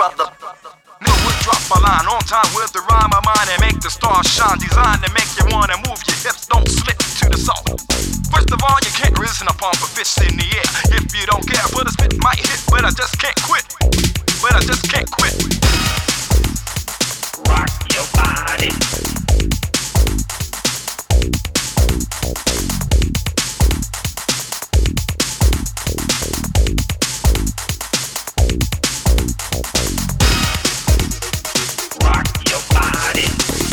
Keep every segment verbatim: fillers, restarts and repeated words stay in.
brother. Neil would drop a line on time with the rhyme of mine and make the stars shine. Designed to make you wanna move your hips, don't slip to the song. First of all, you can't resist a pump of fists in the air. If you don't care, but a spit might hit, but I just can't quit. But I just can't quit. Rock your body. Rock your body.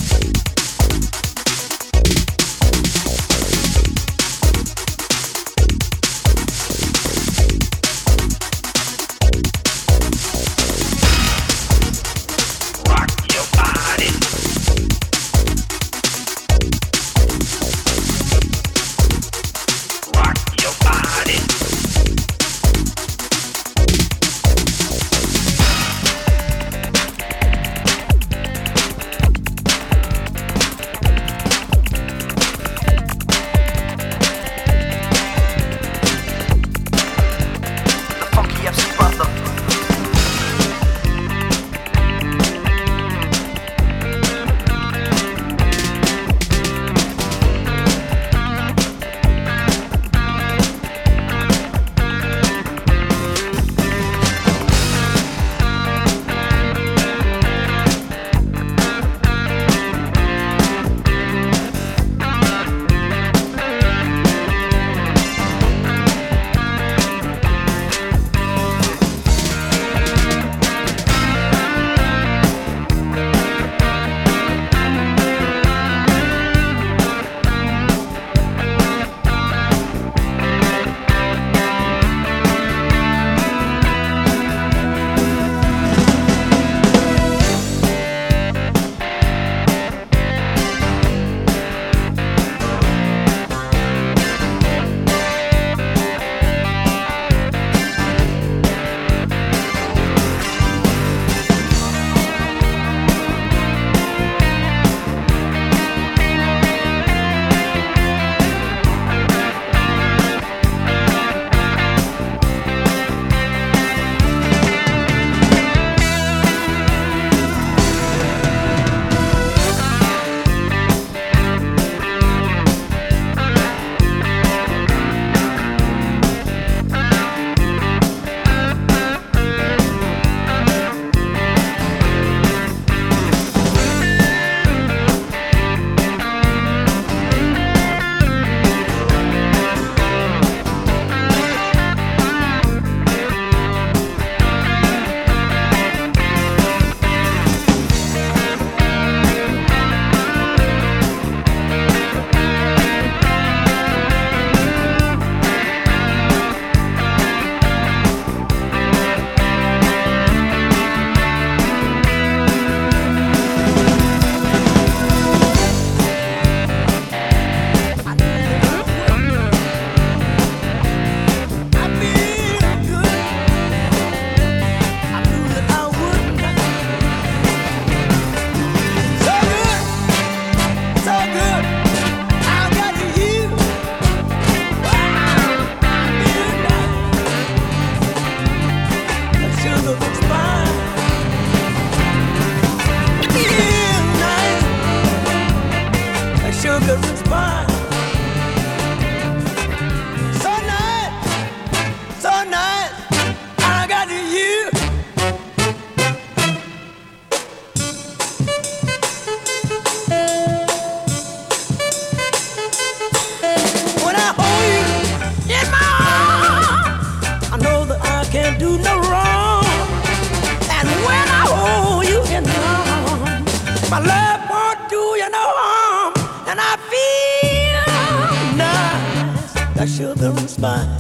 Sugar and spice.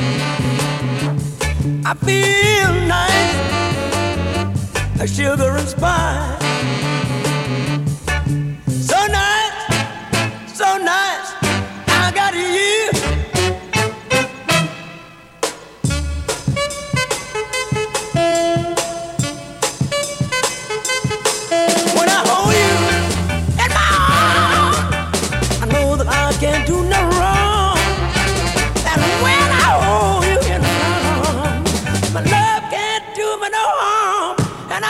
I feel nice, like sugar and spice. So nice, so nice, I got you. When I hold you in my arms, I know that I can't do no wrong. My love can't do me no harm, and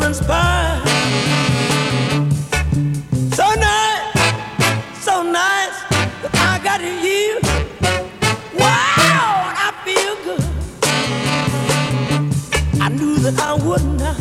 conspire. So nice, so nice that I got you. Wow, I feel good. I knew that I would not.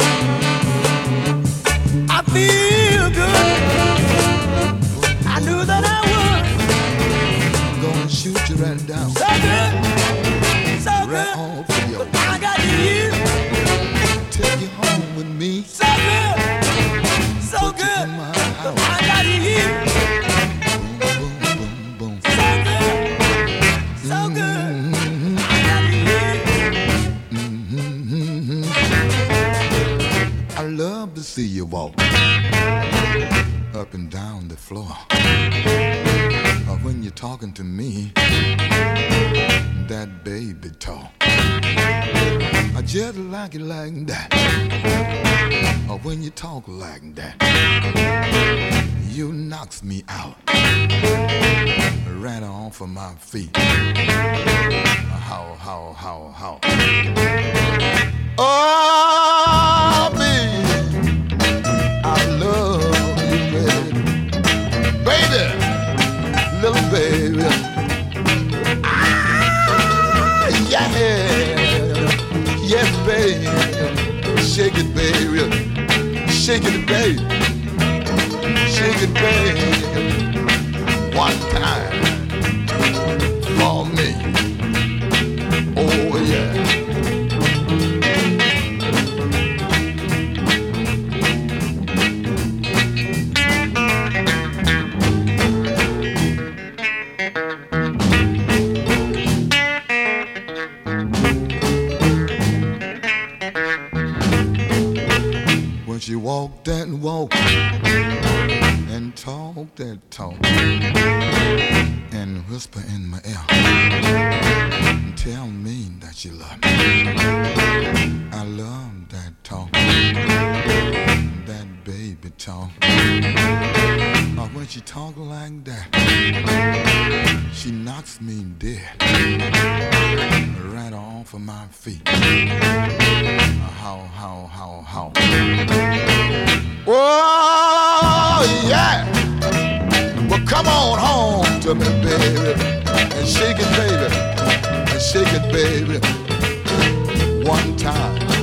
I feel good. I knew that I would. Gonna shoot you right down. So good, so right good. on for you. I got you. Take you home with me. So good, so Put you good. in my house. I got you. Boom, boom, boom, boom. So good, so good. Mm-hmm. I got you. Mm-hmm. I love to see you walk up and down the floor. Or when you're talking to me, that baby talk. I just like it like that. Or when you talk like that, you knocks me out right off of my feet. How, how, how, how. Oh, baby, I love you, baby. Baby, little baby. Ah, yeah. Yes, baby. Shake it, baby. Shake it, baby. Shake it, baby. One time for me. Oh, yeah. She walked that walk and talked that talk and whisper in my ear and tell me that she loved me. I love that talk, that baby talk. But when she talk like that, she knocks me dead right off of my feet. How, how, how, how. Oh, yeah. Well, come on home to me, baby. And shake it, baby. And shake it, baby. One time.